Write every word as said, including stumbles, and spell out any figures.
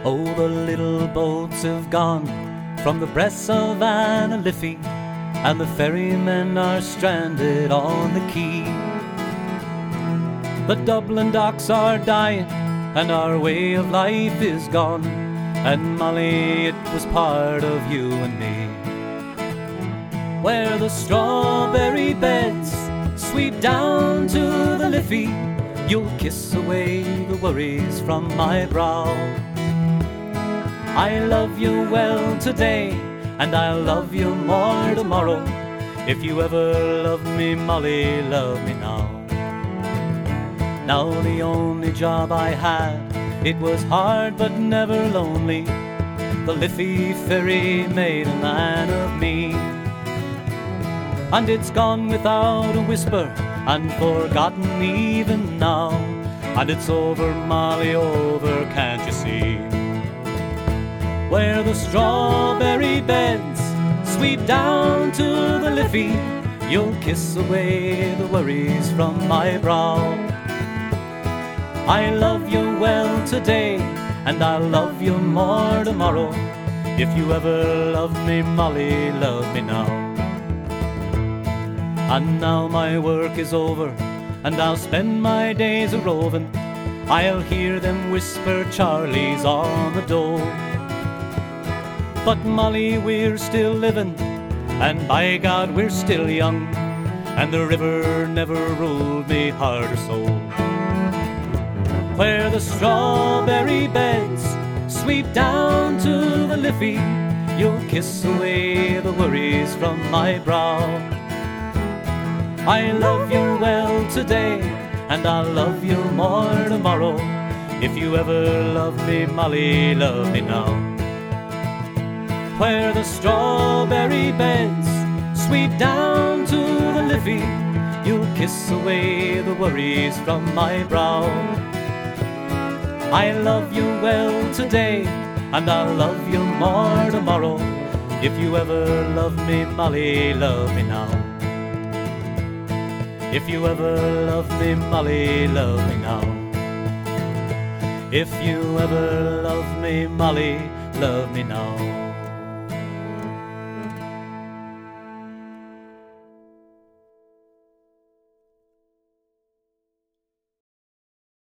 Oh, the little boats have gone from the breasts of Anna Liffey, and the ferrymen are stranded on the quay. The Dublin docks are dying, and our way of life is gone, and Molly, it was part of you and me. Where the strawberry beds sweep down to the Liffey, you'll kiss away the worries from my brow. I love you well today, and I'll love you more tomorrow. If you ever love me, Molly, love me now. Now the only job I had, it was hard but never lonely. The Liffey ferry made a man of me. And it's gone without a whisper, and forgotten even now. And it's over, Molly, over, can't you see? Where the strawberry beds sweep down to the Liffey, you'll kiss away the worries from my brow. I love you well today, and I'll love you more tomorrow. If you ever love me, Molly, love me now. And now my work is over, and I'll spend my days a-roving. I'll hear them whisper Charlie's on the door. But Molly, we're still living, and by God, we're still young, and the river never ruled me heart or soul. Where the strawberry beds sweep down to the Liffey, you'll kiss away the worries from my brow. I love you well today, and I'll love you more tomorrow. If you ever love me, Molly, love me now. Where the strawberry beds sweep down to the Liffey, you'll kiss away the worries from my brow. I love you well today, and I'll love you more tomorrow. If you ever love me, Molly, love me now. If you ever love me, Molly, love me now. If you ever love me, Molly, love me now.